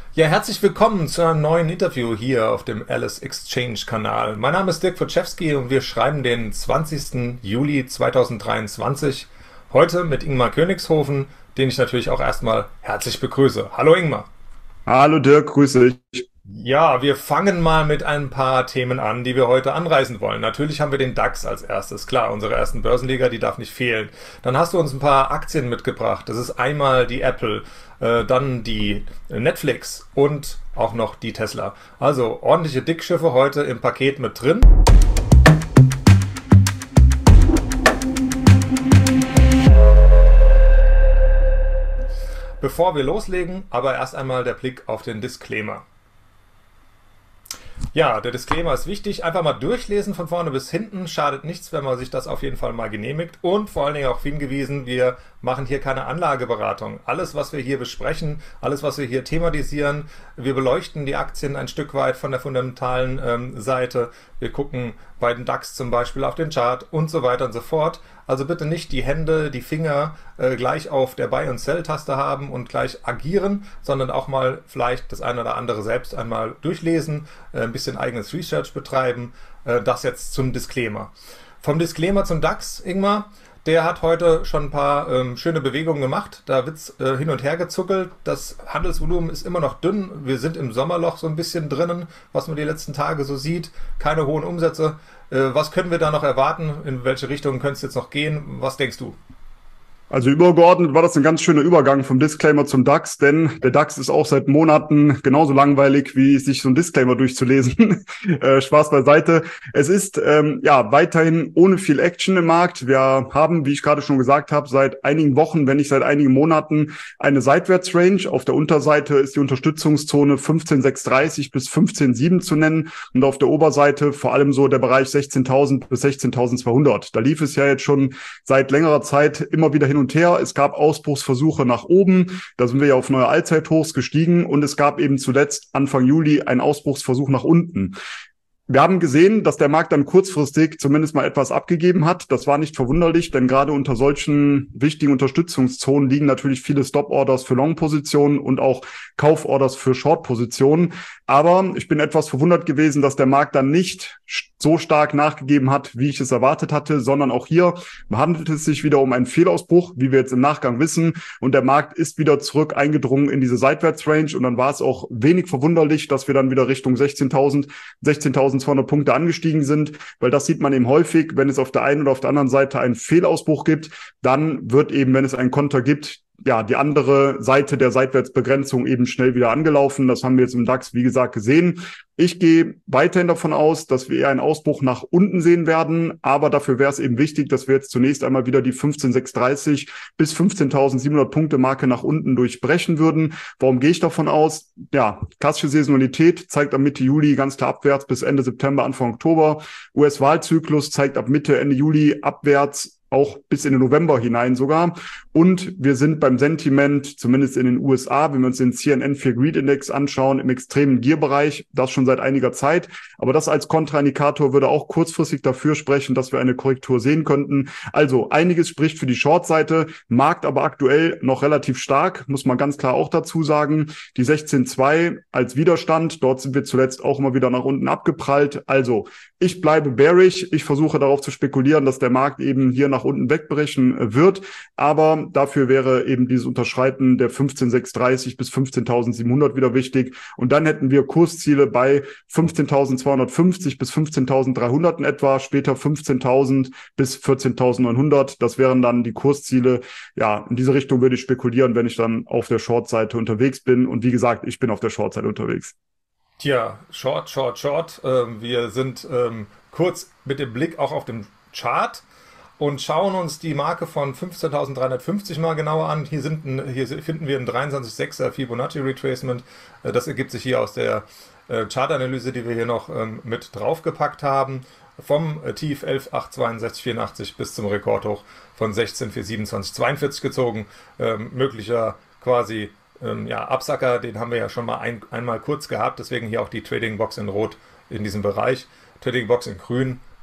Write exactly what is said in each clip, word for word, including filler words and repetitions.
Ja, herzlich willkommen zu einem neuen Interview hier auf dem Alice Exchange Kanal. Mein Name ist Dirk Wojciechowski und wir schreiben den zwanzigsten Juli zweitausenddreiundzwanzig. Heute mit Ingmar Königshofen, den ich natürlich auch erstmal herzlich begrüße. Hallo Ingmar. Hallo Dirk, grüße dich. Ja, wir fangen mal mit ein paar Themen an, die wir heute anreißen wollen. Natürlich haben wir den DAX als erstes. Klar, unsere ersten Börsenliga, die darf nicht fehlen. Dann hast du uns ein paar Aktien mitgebracht. Das ist einmal die Apple, äh, dann die Netflix und auch noch die Tesla. Also ordentliche Dickschiffe heute im Paket mit drin. Bevor wir loslegen, aber erst einmal der Blick auf den Disclaimer. Ja, der Disclaimer ist wichtig. Einfach mal durchlesen von vorne bis hinten. Schadet nichts, wenn man sich das auf jeden Fall mal genehmigt. Und vor allen Dingen auch hingewiesen, wir machen hier keine Anlageberatung. Alles, was wir hier besprechen, alles, was wir hier thematisieren, wir beleuchten die Aktien ein Stück weit von der fundamentalen ähm, Seite. Wir gucken bei den DAX zum Beispiel auf den Chart und so weiter und so fort. Also bitte nicht die Hände, die Finger äh, gleich auf der Buy- und Sell-Taste haben und gleich agieren, sondern auch mal vielleicht das eine oder andere selbst einmal durchlesen, äh, ein bisschen eigenes Research betreiben. Äh, das jetzt zum Disclaimer. Vom Disclaimer zum DAX, Ingmar. Der hat heute schon ein paar ähm, schöne Bewegungen gemacht. Da wird's äh, hin und her gezuckelt. Das Handelsvolumen ist immer noch dünn. Wir sind im Sommerloch so ein bisschen drinnen, was man die letzten Tage so sieht. Keine hohen Umsätze. Äh, was können wir da noch erwarten? In welche Richtung könnte es jetzt noch gehen? Was denkst du? Also übergeordnet war das ein ganz schöner Übergang vom Disclaimer zum DAX, denn der DAX ist auch seit Monaten genauso langweilig, wie sich so ein Disclaimer durchzulesen. äh, Spaß beiseite. Es ist ähm, ja weiterhin ohne viel Action im Markt. Wir haben, wie ich gerade schon gesagt habe, seit einigen Wochen, wenn nicht seit einigen Monaten, eine Seitwärtsrange. Auf der Unterseite ist die Unterstützungszone fünfzehn Komma sechshundertdreißig bis fünfzehn Komma sieben zu nennen und auf der Oberseite vor allem so der Bereich sechzehntausend bis sechzehntausendzweihundert. Da lief es ja jetzt schon seit längerer Zeit immer wieder hin und her. Es gab Ausbruchsversuche nach oben. Da sind wir ja auf neue Allzeithochs gestiegen und es gab eben zuletzt Anfang Juli einen Ausbruchsversuch nach unten. Wir haben gesehen, dass der Markt dann kurzfristig zumindest mal etwas abgegeben hat. Das war nicht verwunderlich, denn gerade unter solchen wichtigen Unterstützungszonen liegen natürlich viele Stop-Orders für Long-Positionen und auch Kauforders für Short-Positionen. Aber ich bin etwas verwundert gewesen, dass der Markt dann nicht so stark nachgegeben hat, wie ich es erwartet hatte, sondern auch hier handelt es sich wieder um einen Fehlausbruch, wie wir jetzt im Nachgang wissen. Und der Markt ist wieder zurück eingedrungen in diese Seitwärtsrange. Und dann war es auch wenig verwunderlich, dass wir dann wieder Richtung sechzehntausend, sechzehntausendzweihundert Punkte angestiegen sind, weil das sieht man eben häufig, wenn es auf der einen oder auf der anderen Seite einen Fehlausbruch gibt, dann wird eben, wenn es einen Konter gibt, ja, die andere Seite der Seitwärtsbegrenzung eben schnell wieder angelaufen. Das haben wir jetzt im DAX, wie gesagt, gesehen. Ich gehe weiterhin davon aus, dass wir eher einen Ausbruch nach unten sehen werden. Aber dafür wäre es eben wichtig, dass wir jetzt zunächst einmal wieder die fünfzehn Komma sechshundertdreißig bis fünfzehntausendsiebenhundert Punkte Marke nach unten durchbrechen würden. Warum gehe ich davon aus? Ja, klassische Saisonalität zeigt ab Mitte Juli ganz klar abwärts bis Ende September, Anfang Oktober. U S-Wahlzyklus zeigt ab Mitte, Ende Juli abwärts, auch bis in den November hinein sogar. Und wir sind beim Sentiment, zumindest in den U S A, wenn wir uns den C N N Fear Greed Index anschauen, im extremen Gier-Bereich, das schon seit einiger Zeit. Aber das als Kontraindikator würde auch kurzfristig dafür sprechen, dass wir eine Korrektur sehen könnten. Also einiges spricht für die Short-Seite, Markt aber aktuell noch relativ stark, muss man ganz klar auch dazu sagen. Die sechzehn Komma zwei als Widerstand, dort sind wir zuletzt auch immer wieder nach unten abgeprallt. Also ich bleibe bearish, ich versuche darauf zu spekulieren, dass der Markt eben hier nach unten wegbrechen wird, aber dafür wäre eben dieses Unterschreiten der fünfzehn Komma sechshundertdreißig bis fünfzehntausendsiebenhundert wieder wichtig und dann hätten wir Kursziele bei fünfzehntausendzweihundertfünfzig bis fünfzehntausenddreihundert in etwa, später fünfzehntausend bis vierzehntausendneunhundert, das wären dann die Kursziele. Ja, in diese Richtung würde ich spekulieren, wenn ich dann auf der Short-Seite unterwegs bin und wie gesagt, ich bin auf der Short-Seite unterwegs. Tja, Short, Short, Short. Ähm, wir sind ähm, kurz mit dem Blick auch auf den Chart und schauen uns die Marke von fünfzehntausenddreihundertfünfzig mal genauer an. Hier, sind ein, hier finden wir ein dreiundzwanzig Komma sechser Fibonacci Retracement. Äh, das ergibt sich hier aus der äh, Chartanalyse, die wir hier noch ähm, mit draufgepackt haben. Vom äh, Tief elf Komma achthundertzweiundsechzig Komma vierundachtzig bis zum Rekordhoch von sechzehn Komma vierhundertsiebenundzwanzig Komma zweiundvierzig gezogen. Ähm, möglicher quasi ähm, ja, Absacker, den haben wir ja schon mal ein, einmal kurz gehabt. Deswegen hier auch die Trading Box in Rot in diesem Bereich. Trading Box in Grün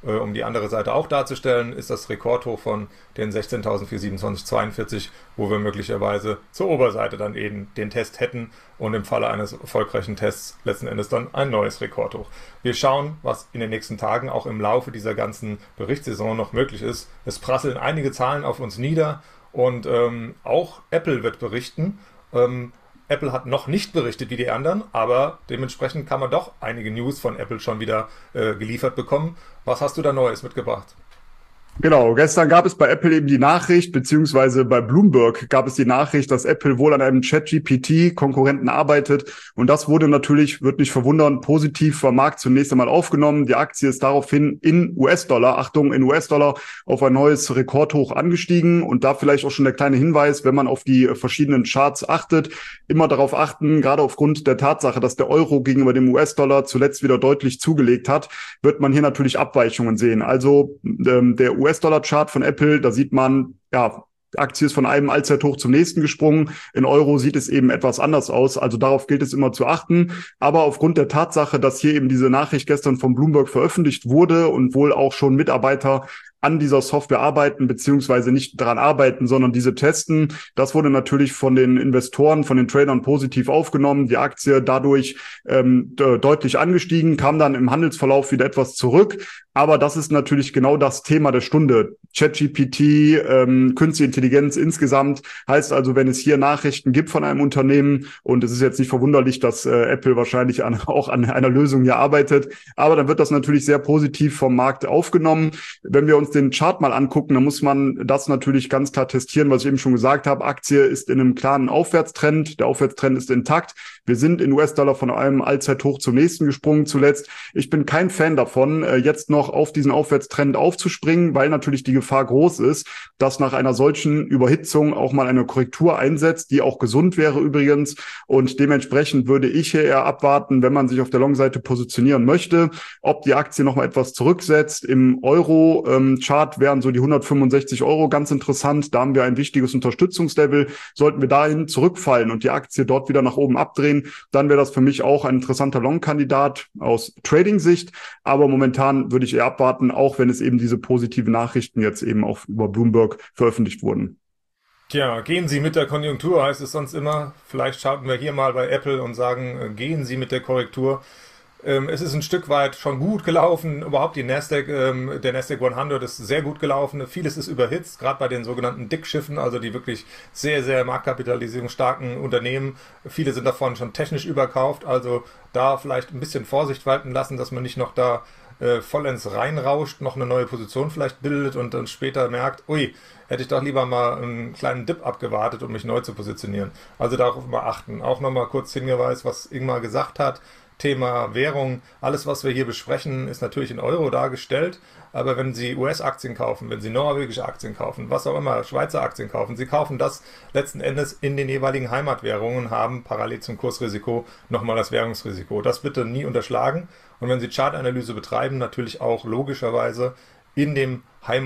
äh, um die andere Seite auch darzustellen, ist das Rekordhoch von den sechzehntausendvierhundertsiebenundzwanzig Komma zweiundvierzig, wo wir möglicherweise zur Oberseite dann eben den Test hätten und im Falle eines erfolgreichen Tests letzten Endes dann ein neues Rekordhoch. Wir schauen, was in den nächsten Tagen auch im Laufe dieser ganzen Berichtssaison noch möglich ist. Es prasseln einige Zahlen auf uns nieder und ähm, auch Apple wird berichten. Ähm, Apple hat noch nicht berichtet wie die anderen, aber dementsprechend kann man doch einige News von Apple schon wieder äh, geliefert bekommen. Was hast du da Neues mitgebracht? Genau, gestern gab es bei Apple eben die Nachricht, beziehungsweise bei Bloomberg gab es die Nachricht, dass Apple wohl an einem ChatGPT-Konkurrenten arbeitet. Und das wurde natürlich, wird nicht verwundern, positiv vom Markt zunächst einmal aufgenommen. Die Aktie ist daraufhin in U S-Dollar, Achtung, in U S-Dollar auf ein neues Rekordhoch angestiegen. Und da vielleicht auch schon der kleine Hinweis, wenn man auf die verschiedenen Charts achtet, immer darauf achten, gerade aufgrund der Tatsache, dass der Euro gegenüber dem U S-Dollar zuletzt wieder deutlich zugelegt hat, wird man hier natürlich Abweichungen sehen. Also ähm, der U S-Dollar-Chart von Apple, da sieht man, ja, die Aktie ist von einem Allzeithoch zum nächsten gesprungen. In Euro sieht es eben etwas anders aus. Also darauf gilt es immer zu achten. Aber aufgrund der Tatsache, dass hier eben diese Nachricht gestern von Bloomberg veröffentlicht wurde und wohl auch schon Mitarbeiter an dieser Software arbeiten, beziehungsweise nicht daran arbeiten, sondern diese testen. Das wurde natürlich von den Investoren, von den Tradern positiv aufgenommen. Die Aktie dadurch ähm, de- deutlich angestiegen, kam dann im Handelsverlauf wieder etwas zurück. Aber das ist natürlich genau das Thema der Stunde. ChatGPT, ähm, Künstliche Intelligenz insgesamt, heißt also, wenn es hier Nachrichten gibt von einem Unternehmen, und es ist jetzt nicht verwunderlich, dass äh, Apple wahrscheinlich an, auch an einer Lösung hier arbeitet, aber dann wird das natürlich sehr positiv vom Markt aufgenommen. Wenn wir uns den Chart mal angucken, dann muss man das natürlich ganz klar testieren, was ich eben schon gesagt habe. Aktie ist in einem klaren Aufwärtstrend. Der Aufwärtstrend ist intakt. Wir sind in U S-Dollar von einem Allzeithoch zum nächsten gesprungen zuletzt. Ich bin kein Fan davon, jetzt noch auf diesen Aufwärtstrend aufzuspringen, weil natürlich die Gefahr groß ist, dass nach einer solchen Überhitzung auch mal eine Korrektur einsetzt, die auch gesund wäre übrigens. Und dementsprechend würde ich hier eher abwarten, wenn man sich auf der Long-Seite positionieren möchte, ob die Aktie noch mal etwas zurücksetzt. Im Euro-Chart wären so die hundertfünfundsechzig Euro ganz interessant. Da haben wir ein wichtiges Unterstützungslevel. Sollten wir dahin zurückfallen und die Aktie dort wieder nach oben abdrehen, dann wäre das für mich auch ein interessanter Long-Kandidat aus Trading-Sicht. Aber momentan würde ich eher abwarten, auch wenn es eben diese positiven Nachrichten jetzt eben auch über Bloomberg veröffentlicht wurden. Tja, gehen Sie mit der Konjunktur, heißt es sonst immer. Vielleicht schalten wir hier mal bei Apple und sagen, äh, gehen Sie mit der Korrektur. Ähm, es ist ein Stück weit schon gut gelaufen. Überhaupt die Nasdaq, ähm, der Nasdaq hundert ist sehr gut gelaufen. Vieles ist überhitzt, gerade bei den sogenannten Dickschiffen, also die wirklich sehr, sehr marktkapitalisierungsstarken Unternehmen. Viele sind davon schon technisch überkauft, also da vielleicht ein bisschen Vorsicht walten lassen, dass man nicht noch da äh, vollends reinrauscht, noch eine neue Position vielleicht bildet und dann später merkt, ui, hätte ich doch lieber mal einen kleinen Dip abgewartet, um mich neu zu positionieren. Also darauf mal achten. Auch nochmal kurz Hinweis, was Ingmar gesagt hat. Thema Währung, alles was wir hier besprechen, ist natürlich in Euro dargestellt, aber wenn Sie U S-Aktien kaufen, wenn Sie norwegische Aktien kaufen, was auch immer, Schweizer Aktien kaufen, Sie kaufen das letzten Endes in den jeweiligen Heimatwährungen und haben parallel zum Kursrisiko nochmal das Währungsrisiko. Das bitte nie unterschlagen und wenn Sie Chartanalyse betreiben, natürlich auch logischerweise in dem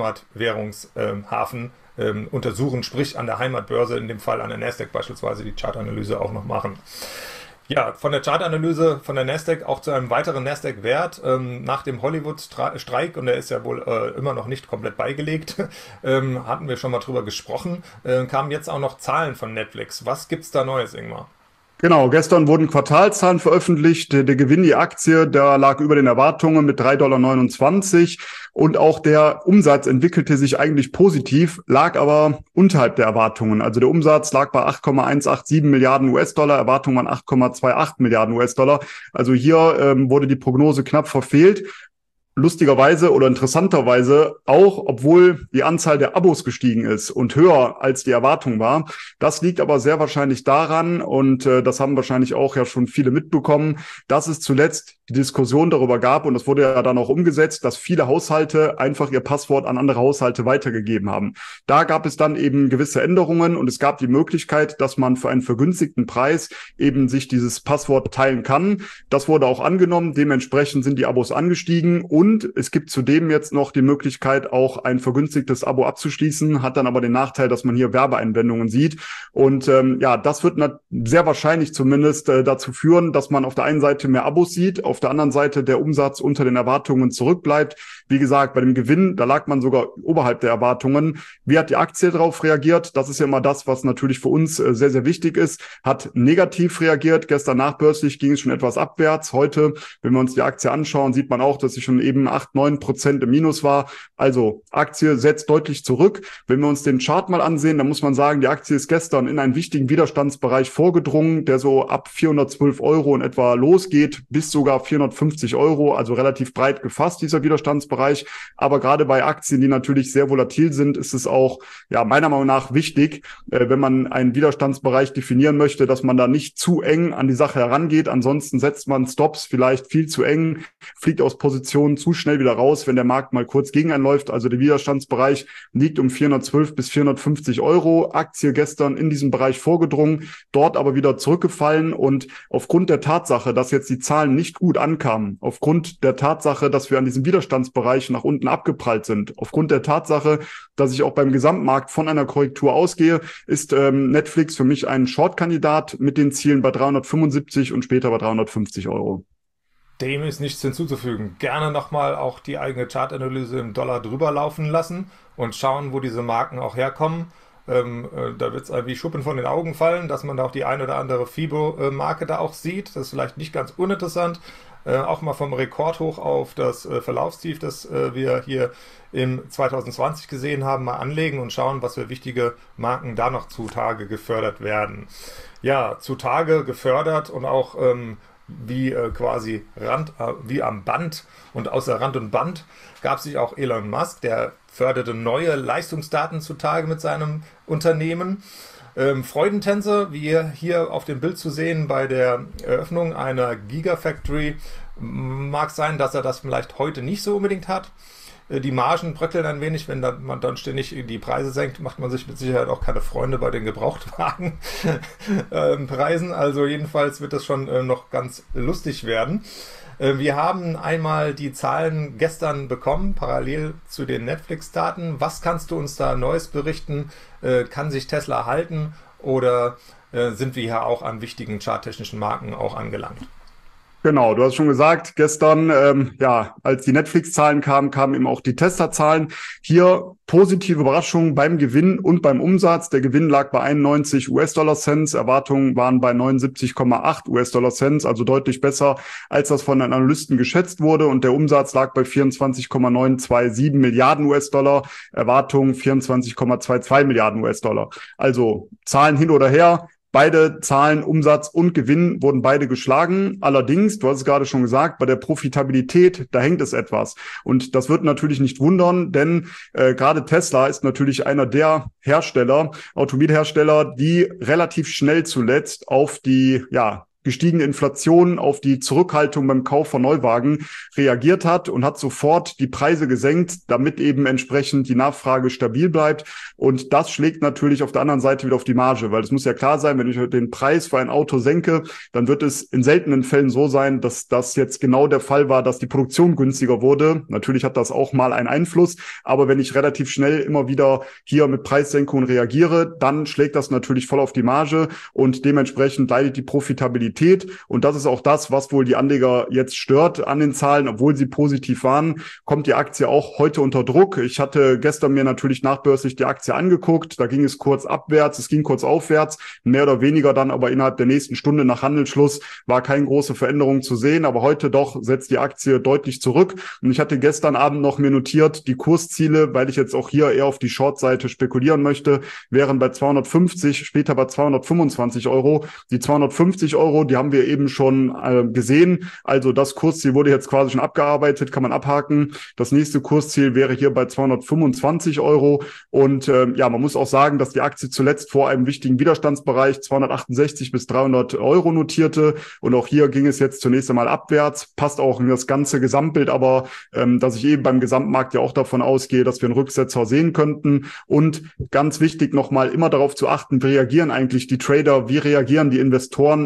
Heimatwährungshafen ähm, untersuchen, sprich an der Heimatbörse, in dem Fall an der Nasdaq beispielsweise, die Chartanalyse auch noch machen. Ja, von der Chartanalyse von der Nasdaq auch zu einem weiteren Nasdaq-Wert. Ähm, nach dem Hollywood-Streik, und der ist ja wohl äh, immer noch nicht komplett beigelegt, ähm, hatten wir schon mal drüber gesprochen, äh, kamen jetzt auch noch Zahlen von Netflix. Was gibt's da Neues, Ingmar? Genau, gestern wurden Quartalzahlen veröffentlicht. Der, der Gewinn, die Aktie, der lag über den Erwartungen mit drei Komma neunundzwanzig Dollar. Und auch der Umsatz entwickelte sich eigentlich positiv, lag aber unterhalb der Erwartungen. Also der Umsatz lag bei acht Komma hundertsiebenundachtzig Milliarden U S-Dollar, Erwartungen waren acht Komma achtundzwanzig Milliarden U S-Dollar. Also hier ähm, wurde die Prognose knapp verfehlt. Lustigerweise oder interessanterweise auch, obwohl die Anzahl der Abos gestiegen ist und höher als die Erwartung war. Das liegt aber sehr wahrscheinlich daran, und äh, das haben wahrscheinlich auch ja schon viele mitbekommen, dass es zuletzt die Diskussion darüber gab, und das wurde ja dann auch umgesetzt, dass viele Haushalte einfach ihr Passwort an andere Haushalte weitergegeben haben. Da gab es dann eben gewisse Änderungen und es gab die Möglichkeit, dass man für einen vergünstigten Preis eben sich dieses Passwort teilen kann. Das wurde auch angenommen, dementsprechend sind die Abos angestiegen. Und es gibt zudem jetzt noch die Möglichkeit, auch ein vergünstigtes Abo abzuschließen, hat dann aber den Nachteil, dass man hier Werbeeinblendungen sieht. Und ähm, ja, das wird sehr wahrscheinlich zumindest äh, dazu führen, dass man auf der einen Seite mehr Abos sieht, auf der anderen Seite der Umsatz unter den Erwartungen zurückbleibt. Wie gesagt, bei dem Gewinn, da lag man sogar oberhalb der Erwartungen. Wie hat die Aktie darauf reagiert? Das ist ja immer das, was natürlich für uns äh, sehr, sehr wichtig ist. Hat negativ reagiert. Gestern nachbörslich ging es schon etwas abwärts. Heute, wenn wir uns die Aktie anschauen, sieht man auch, dass sie schon eben acht, neun Prozent im Minus war. Also Aktie setzt deutlich zurück. Wenn wir uns den Chart mal ansehen, dann muss man sagen, die Aktie ist gestern in einen wichtigen Widerstandsbereich vorgedrungen, der so ab vierhundertzwölf Euro in etwa losgeht, bis sogar vierhundertfünfzig Euro, also relativ breit gefasst, dieser Widerstandsbereich. Aber gerade bei Aktien, die natürlich sehr volatil sind, ist es auch ja meiner Meinung nach wichtig, äh, wenn man einen Widerstandsbereich definieren möchte, dass man da nicht zu eng an die Sache herangeht. Ansonsten setzt man Stops vielleicht viel zu eng, fliegt aus Positionen zu schnell wieder raus, wenn der Markt mal kurz gegen einen läuft. Also der Widerstandsbereich liegt um vierhundertzwölf bis vierhundertfünfzig Euro. Aktie gestern in diesem Bereich vorgedrungen, dort aber wieder zurückgefallen. Und aufgrund der Tatsache, dass jetzt die Zahlen nicht gut ankamen, aufgrund der Tatsache, dass wir an diesem Widerstandsbereich nach unten abgeprallt sind, aufgrund der Tatsache, dass ich auch beim Gesamtmarkt von einer Korrektur ausgehe, ist ähm, Netflix für mich ein Short-Kandidat mit den Zielen bei dreihundertfünfundsiebzig und später bei dreihundertfünfzig Euro. Dem ist nichts hinzuzufügen. Gerne nochmal auch die eigene Chartanalyse im Dollar drüber laufen lassen und schauen, wo diese Marken auch herkommen. Ähm, äh, da wird es wie Schuppen von den Augen fallen, dass man da auch die ein oder andere FIBO-Marke da auch sieht. Das ist vielleicht nicht ganz uninteressant. Äh, auch mal vom Rekordhoch auf das äh, Verlaufstief, das äh, wir hier im zwanzig zwanzig gesehen haben, mal anlegen und schauen, was für wichtige Marken da noch zutage gefördert werden. Ja, zutage gefördert und auch ähm, wie äh, quasi Rand, äh, wie am Band und außer Rand und Band gab sich auch Elon Musk, der förderte neue Leistungsdaten zutage mit seinem Unternehmen. Ähm, Freudentänze, wie hier auf dem Bild zu sehen bei der Eröffnung einer Gigafactory, mag sein, dass er das vielleicht heute nicht so unbedingt hat. Äh, die Margen bröckeln ein wenig, wenn dann, man dann ständig die Preise senkt, macht man sich mit Sicherheit auch keine Freunde bei den Gebrauchtwagenpreisen. Also jedenfalls wird das schon äh, noch ganz lustig werden. Wir haben einmal die Zahlen gestern bekommen, parallel zu den Netflix-Daten. Was kannst du uns da Neues berichten? Kann sich Tesla halten oder sind wir hier auch an wichtigen charttechnischen Marken auch angelangt? Genau, du hast schon gesagt, gestern, ähm, ja, als die Netflix-Zahlen kamen, kamen eben auch die Tesla-Zahlen. Hier positive Überraschungen beim Gewinn und beim Umsatz. Der Gewinn lag bei einundneunzig US-Dollar-Cents, Erwartungen waren bei neunundsiebzig Komma acht US-Dollar-Cents, also deutlich besser, als das von den Analysten geschätzt wurde. Und der Umsatz lag bei vierundzwanzig Komma neunhundertsiebenundzwanzig Milliarden US-Dollar, Erwartungen vierundzwanzig Komma zweiundzwanzig Milliarden US-Dollar. Also Zahlen hin oder her. Beide Zahlen, Umsatz und Gewinn, wurden beide geschlagen. Allerdings, du hast es gerade schon gesagt, bei der Profitabilität, da hängt es etwas. Und das wird natürlich nicht wundern, denn äh, gerade Tesla ist natürlich einer der Hersteller, Automobilhersteller, die relativ schnell zuletzt auf die, ja, gestiegene Inflation, auf die Zurückhaltung beim Kauf von Neuwagen reagiert hat und hat sofort die Preise gesenkt, damit eben entsprechend die Nachfrage stabil bleibt. Und das schlägt natürlich auf der anderen Seite wieder auf die Marge, weil es muss ja klar sein, wenn ich den Preis für ein Auto senke, dann wird es in seltenen Fällen so sein, dass das jetzt genau der Fall war, dass die Produktion günstiger wurde. Natürlich hat das auch mal einen Einfluss, aber wenn ich relativ schnell immer wieder hier mit Preissenkungen reagiere, dann schlägt das natürlich voll auf die Marge und dementsprechend leidet die Profitabilität. Und das ist auch das, was wohl die Anleger jetzt stört an den Zahlen. Obwohl sie positiv waren, kommt die Aktie auch heute unter Druck. Ich hatte gestern mir natürlich nachbörslich die Aktie angeguckt. Da ging es kurz abwärts, es ging kurz aufwärts, mehr oder weniger dann aber innerhalb der nächsten Stunde nach Handelsschluss war keine große Veränderung zu sehen. Aber heute doch setzt die Aktie deutlich zurück. Und ich hatte gestern Abend noch mir notiert, die Kursziele, weil ich jetzt auch hier eher auf die Short-Seite spekulieren möchte, wären bei zweihundertfünfzig, später bei zweihundertfünfundzwanzig Euro. Die zweihundertfünfzig Euro, die haben wir eben schon äh, gesehen. Also das Kursziel wurde jetzt quasi schon abgearbeitet, kann man abhaken. Das nächste Kursziel wäre hier bei zweihundertfünfundzwanzig Euro. Und äh, ja, man muss auch sagen, dass die Aktie zuletzt vor einem wichtigen Widerstandsbereich zweihundertachtundsechzig bis dreihundert Euro notierte. Und auch hier ging es jetzt zunächst einmal abwärts. Passt auch in das ganze Gesamtbild, aber ähm, dass ich eben beim Gesamtmarkt ja auch davon ausgehe, dass wir einen Rücksetzer sehen könnten. Und ganz wichtig nochmal immer darauf zu achten, wie reagieren eigentlich die Trader, wie reagieren die Investoren auf die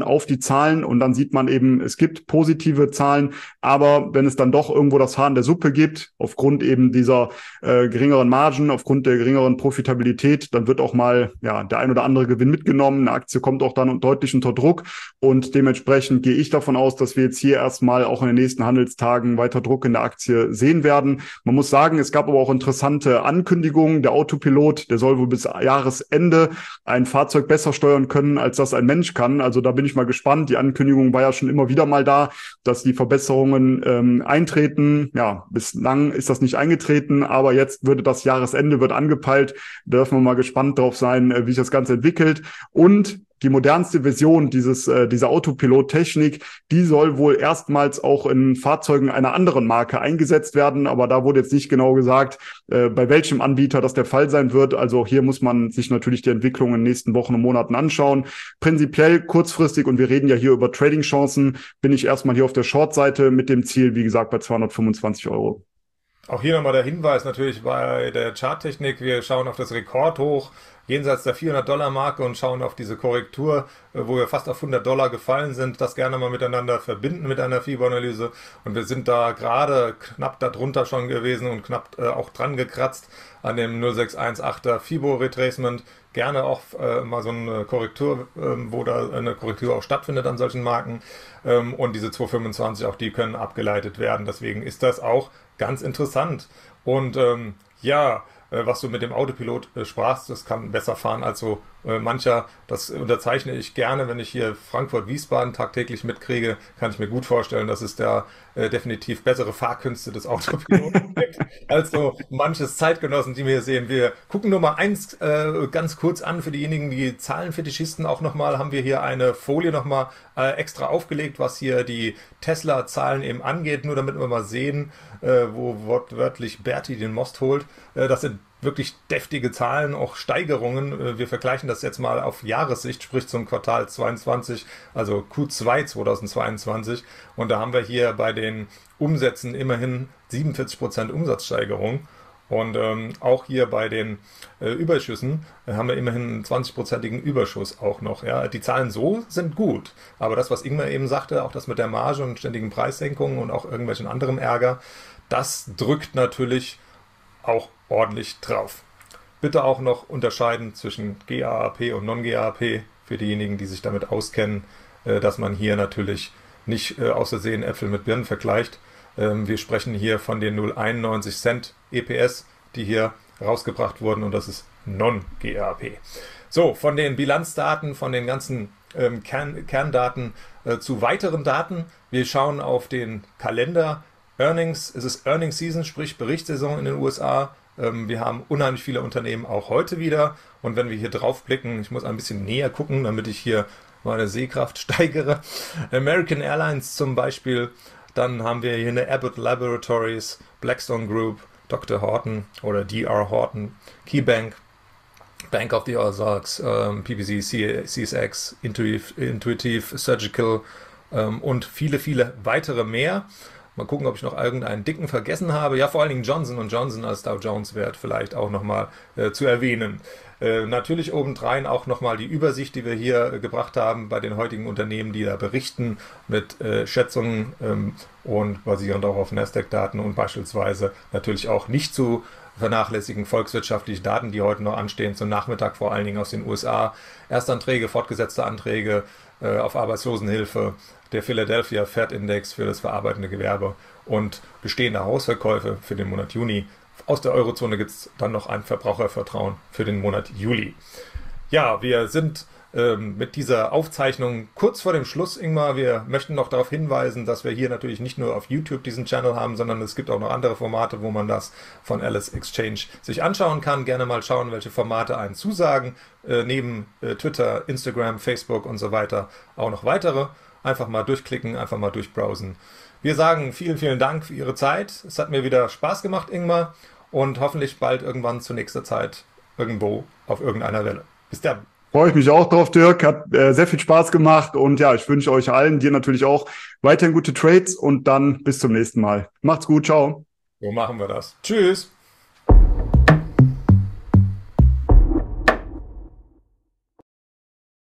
Zahlen und dann sieht man eben, es gibt positive Zahlen, aber wenn es dann doch irgendwo das Haar in der Suppe gibt, aufgrund eben dieser äh, geringeren Margen, aufgrund der geringeren Profitabilität, dann wird auch mal ja der ein oder andere Gewinn mitgenommen. Eine Aktie kommt auch dann deutlich unter Druck und dementsprechend gehe ich davon aus, dass wir jetzt hier erstmal auch in den nächsten Handelstagen weiter Druck in der Aktie sehen werden. Man muss sagen, es gab aber auch interessante Ankündigungen. Der Autopilot, der soll wohl bis Jahresende ein Fahrzeug besser steuern können, als das ein Mensch kann. Also da bin ich mal gespannt. Die Ankündigung war ja schon immer wieder mal da, dass die Verbesserungen ähm, eintreten. Ja, bislang ist das nicht eingetreten, aber jetzt würde das Jahresende wird angepeilt. Da dürfen wir mal gespannt drauf sein, wie sich das Ganze entwickelt. Und die modernste Version dieses äh, dieser Autopilot-Technik, die soll wohl erstmals auch in Fahrzeugen einer anderen Marke eingesetzt werden, aber da wurde jetzt nicht genau gesagt, äh, bei welchem Anbieter das der Fall sein wird. Also hier muss man sich natürlich die Entwicklung in den nächsten Wochen und Monaten anschauen. Prinzipiell kurzfristig, und wir reden ja hier über Trading-Chancen, bin ich erstmal hier auf der Short-Seite mit dem Ziel, wie gesagt, bei zweihundertfünfundzwanzig Euro. Auch hier nochmal der Hinweis natürlich bei der Charttechnik. Wir schauen auf das Rekordhoch jenseits der vierhundert-Dollar-Marke und schauen auf diese Korrektur, wo wir fast auf hundert Dollar gefallen sind. Das gerne mal miteinander verbinden mit einer Fibonacci-Analyse. Und wir sind da gerade knapp darunter schon gewesen und knapp äh, auch dran gekratzt an dem null sechs eins achter Fibo-Retracement. Gerne auch äh, mal so eine Korrektur, ähm, wo da eine Korrektur auch stattfindet an solchen Marken. Ähm, und diese zwei fünfundzwanzig, auch die können abgeleitet werden. Deswegen ist das auch ganz interessant. Und ähm, ja, äh, was du mit dem Autopilot äh, sprachst, das kann besser fahren als so äh, mancher. Das unterzeichne ich gerne, wenn ich hier Frankfurt-Wiesbaden tagtäglich mitkriege, kann ich mir gut vorstellen, dass es da äh, definitiv bessere Fahrkünste des Autopiloten gibt, als so manches Zeitgenossen, die wir hier sehen. Wir gucken nur mal eins äh, ganz kurz an für diejenigen, die Zahlenfetischisten auch nochmal, haben wir hier eine Folie nochmal äh, extra aufgelegt, was hier die Tesla-Zahlen eben angeht, nur damit wir mal sehen, äh, wo wortwörtlich Berti den Most holt. Äh, das sind wirklich deftige Zahlen, auch Steigerungen. Wir vergleichen das jetzt mal auf Jahressicht, sprich zum Quartal zweiundzwanzig, also Q zwei zweitausendzweiundzwanzig. Und da haben wir hier bei den Umsätzen immerhin siebenundvierzig Prozent Umsatzsteigerung. Und ähm, auch hier bei den äh, Überschüssen äh, haben wir immerhin einen zwanzig-prozentigen Überschuss auch noch. Ja. Die Zahlen so sind gut, aber das, was Ingmar eben sagte, auch das mit der Marge und ständigen Preissenkungen und auch irgendwelchen anderem Ärger, das drückt natürlich auch ordentlich drauf. Bitte auch noch unterscheiden zwischen G A A P und Non-G A A P für diejenigen, die sich damit auskennen, äh, dass man hier natürlich nicht äh, aus Versehen Äpfel mit Birnen vergleicht. Ähm, wir sprechen hier von den null Komma einundneunzig Cent E P S, die hier rausgebracht wurden, und das ist Non-G A A P. So, von den Bilanzdaten, von den ganzen ähm, Kern, Kerndaten äh, zu weiteren Daten. Wir schauen auf den Kalender. Earnings, es ist Earnings Season, sprich Berichtssaison in den U S A. Ähm, wir haben unheimlich viele Unternehmen auch heute wieder. Und wenn wir hier drauf blicken, ich muss ein bisschen näher gucken, damit ich hier meine Sehkraft steigere. American Airlines zum Beispiel. Dann haben wir hier eine Abbott Laboratories, Blackstone Group, Doktor Horton oder D R Horton, KeyBank, Bank of the Ozarks, ähm, P P C, C S X, Intuitive, Intuitive Surgical ähm, und viele, viele weitere mehr. Mal gucken, ob ich noch irgendeinen dicken vergessen habe. Ja, vor allen Dingen Johnson und Johnson als Dow Jones Wert vielleicht auch nochmal äh, zu erwähnen. Äh, natürlich obendrein auch nochmal die Übersicht, die wir hier äh, gebracht haben bei den heutigen Unternehmen, die da berichten mit äh, Schätzungen ähm, und basierend auch auf Nasdaq-Daten und beispielsweise natürlich auch nicht zu vernachlässigen volkswirtschaftliche Daten, die heute noch anstehen, zum Nachmittag vor allen Dingen aus den U S A. Erstanträge, fortgesetzte Anträge äh, auf Arbeitslosenhilfe, der Philadelphia Fed Index für das verarbeitende Gewerbe und bestehende Hausverkäufe für den Monat Juni. Aus der Eurozone gibt es dann noch ein Verbrauchervertrauen für den Monat Juli. Ja, wir sind ähm, mit dieser Aufzeichnung kurz vor dem Schluss, Ingmar. Wir möchten noch darauf hinweisen, dass wir hier natürlich nicht nur auf YouTube diesen Channel haben, sondern es gibt auch noch andere Formate, wo man das von Alice Exchange sich anschauen kann. Gerne mal schauen, welche Formate einen zusagen. Äh, neben äh, Twitter, Instagram, Facebook und so weiter auch noch weitere. Einfach mal durchklicken, einfach mal durchbrowsen. Wir sagen vielen, vielen Dank für Ihre Zeit. Es hat mir wieder Spaß gemacht, Ingmar. Und hoffentlich bald irgendwann zu nächster Zeit irgendwo auf irgendeiner Welle. Bis dann. Freue ich mich auch drauf, Dirk. Hat äh, sehr viel Spaß gemacht. Und ja, ich wünsche euch allen, dir natürlich auch, weiterhin gute Trades. Und dann bis zum nächsten Mal. Macht's gut. Ciao. So machen wir das. Tschüss.